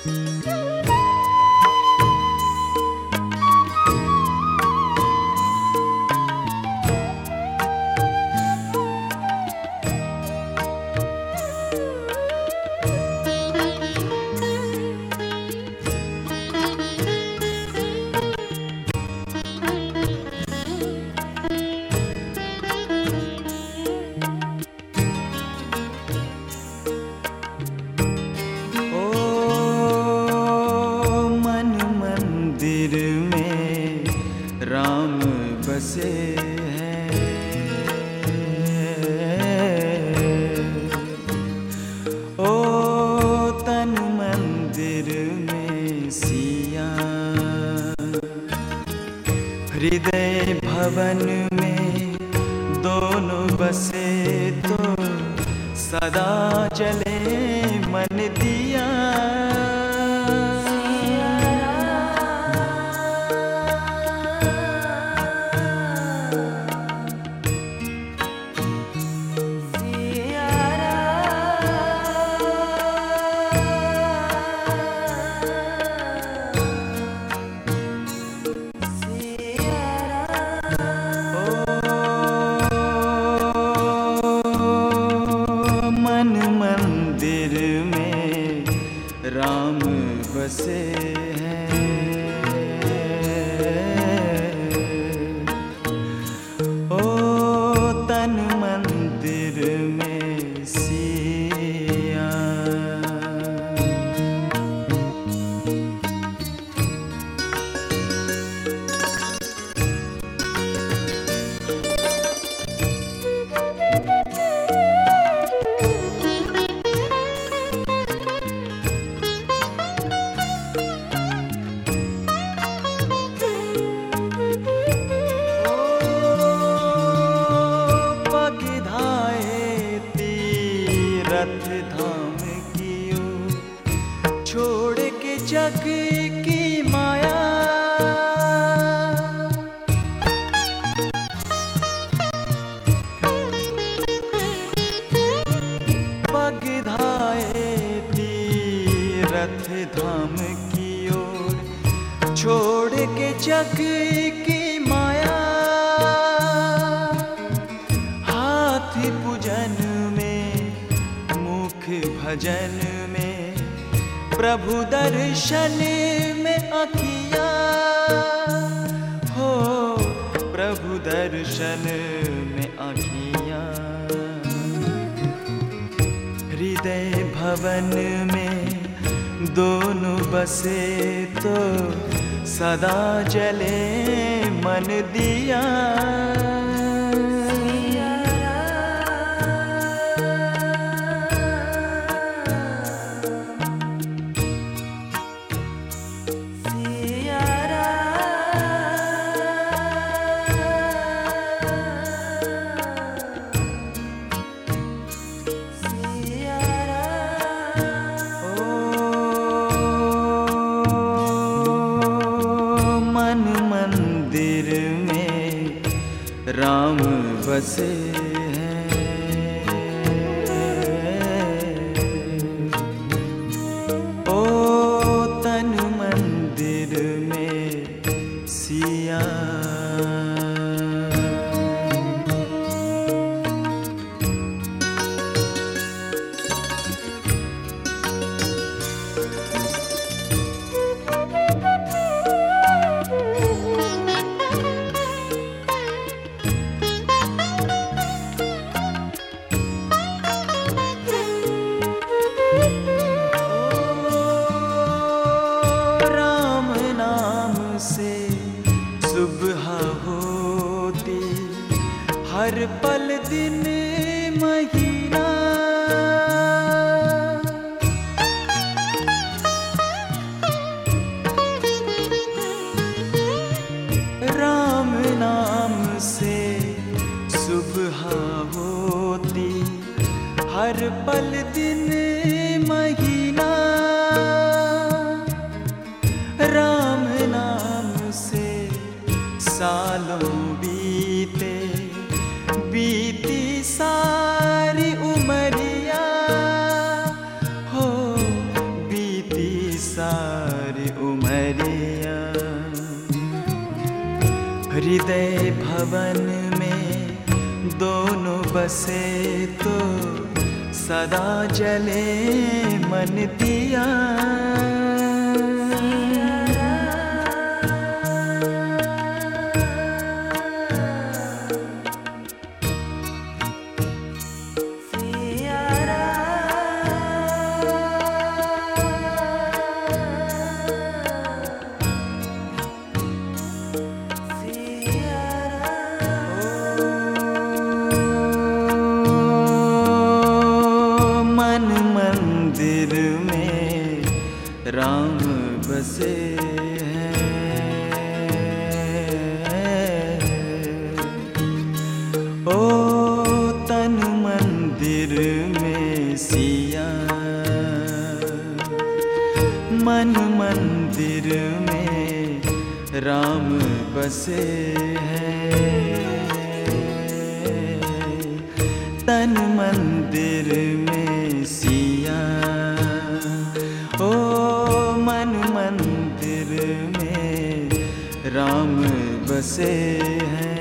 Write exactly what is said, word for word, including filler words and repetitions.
राम बसे हैं। ओ तन मंदिर में सिया, हृदय भवन में दोनों बसे तो सदा जले मन दिया। राम बसे हैं। ओ तन मंदिर में सिया। रथ धाम कियो छोड़ के जग की माया। पग धाए तीरथ धाम की ओर छोड़ के जग की माया। हाथी पूजन भजन में प्रभु दर्शन में आँखिया हो, प्रभु दर्शन में आँखिया। हृदय भवन में दोनों बसे तो सदा जले मन दिया। मंदिर में राम बसे हैं। ओ तन मंदिर में सिया। सुबह होती हर पल दिन महीना। राम नाम से सुबह होती हर पल दिन महीना। राम नाम से सालों बीते बीती सारी उमरिया हो, बीती सारी हृदय भवन में दोनों बसे तो सदा जले मन दिया। मंदिर में राम बसे हैं, ओ तन मंदिर में सिया, मन मंदिर में राम बसे हैं, तन मंदिर में सिया, ओ मन मंदिर में राम बसे हैं।